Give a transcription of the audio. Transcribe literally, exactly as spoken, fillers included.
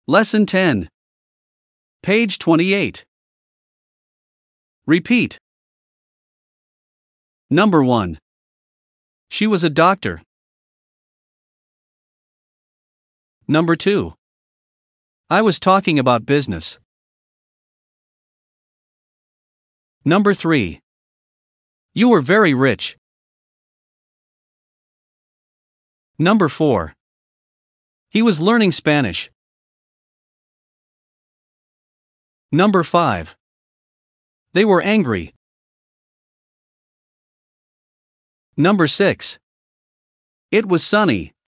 Lesson ten. Page twenty-eight. Repeat. Number one. She was a doctor. Number two. I was talking about business. Number three. You were very rich. Number four. He was learning Spanish. Number five. They were angry. Number six. It was sunny.